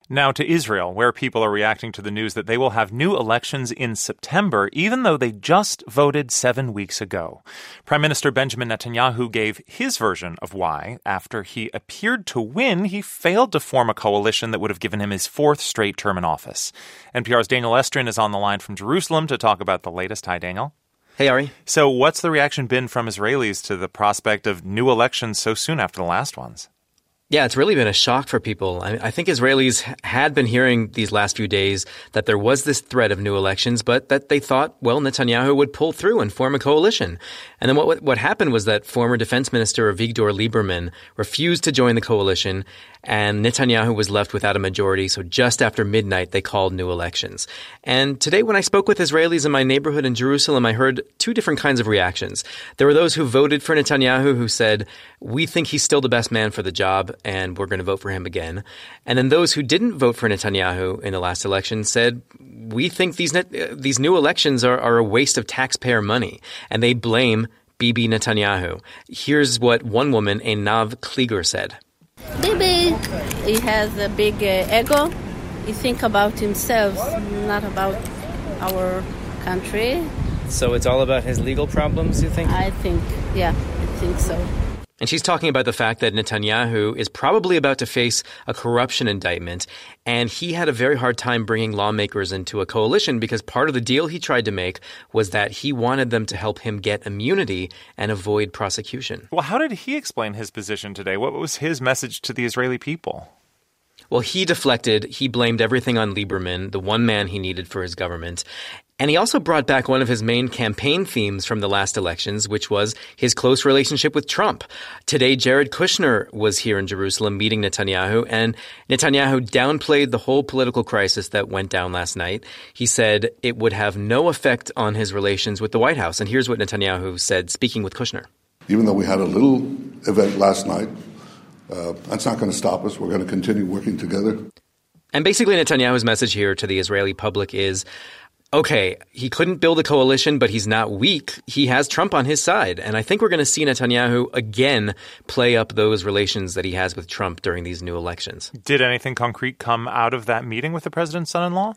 Now to Israel, where people are reacting to the news that they will have new elections in September, even though they just voted 7 weeks ago. Prime Minister Benjamin Netanyahu gave his version of why, after he appeared to win, he failed to form a coalition that would have given him his fourth straight term in office. NPR's Daniel Estrin is on the line from Jerusalem to talk about the latest. Hi, Daniel. Hey, Ari. So what's the reaction been from Israelis to the prospect of new elections so soon after the last ones? Yeah, it's really been a shock for people. I think Israelis had been hearing these last few days that there was this threat of new elections, but that they thought, well, Netanyahu would pull through and form a coalition. And then what happened was that former Defense Minister Avigdor Lieberman refused to join the coalition, and Netanyahu was left without a majority. So just after midnight, they called new elections. And today, when I spoke with Israelis in my neighborhood in Jerusalem, I heard two different kinds of reactions. There were those who voted for Netanyahu who said, we think he's still the best man for the job, and we're going to vote for him again. And then those who didn't vote for Netanyahu in the last election said, we think these new elections are a waste of taxpayer money, and they blame Bibi Netanyahu. Here's what one woman, Einav Klieger, said. Bibi, he has a big ego. He thinks about himself, not about our country. So it's all about his legal problems, you think? I think so. And she's talking about the fact that Netanyahu is probably about to face a corruption indictment, and he had a very hard time bringing lawmakers into a coalition because part of the deal he tried to make was that he wanted them to help him get immunity and avoid prosecution. Well, how did he explain his position today? What was his message to the Israeli people? Well, he deflected. He blamed everything on Lieberman, the one man he needed for his government. And he also brought back one of his main campaign themes from the last elections, which was his close relationship with Trump. Today, Jared Kushner was here in Jerusalem meeting Netanyahu, and Netanyahu downplayed the whole political crisis that went down last night. He said it would have no effect on his relations with the White House. And here's what Netanyahu said, speaking with Kushner. Even though we had a little event last night, that's not going to stop us. We're going to continue working together. And basically Netanyahu's message here to the Israeli public is, okay, he couldn't build a coalition, but he's not weak. He has Trump on his side. And I think we're going to see Netanyahu again play up those relations that he has with Trump during these new elections. Did anything concrete come out of that meeting with the president's son-in-law?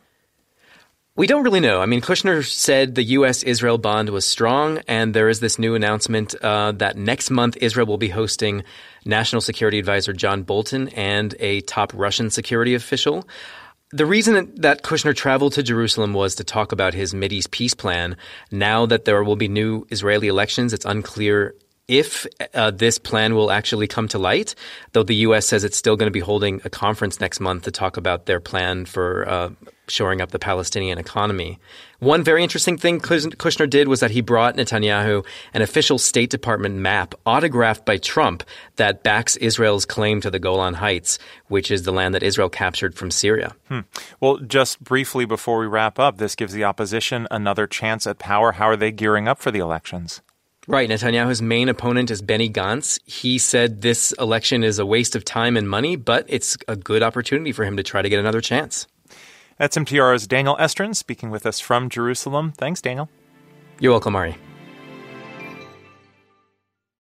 We don't really know. I mean, Kushner said the U.S.-Israel bond was strong, and there is this new announcement that next month Israel will be hosting National Security Advisor John Bolton and a top Russian security official. The reason that Kushner traveled to Jerusalem was to talk about his Mideast peace plan. Now that there will be new Israeli elections, it's unclear if this plan will actually come to light, though the U.S. says it's still going to be holding a conference next month to talk about their plan for shoring up the Palestinian economy. One very interesting thing Kushner did was that he brought Netanyahu an official State Department map autographed by Trump that backs Israel's claim to the Golan Heights, which is the land that Israel captured from Syria. Well, just briefly before we wrap up, this gives the opposition another chance at power. How are they gearing up for the elections? Right. Netanyahu's main opponent is Benny Gantz. He said this election is a waste of time and money, but it's a good opportunity for him to try to get another chance. That's NPR's Daniel Estrin speaking with us from Jerusalem. Thanks, Daniel. You're welcome, Ari.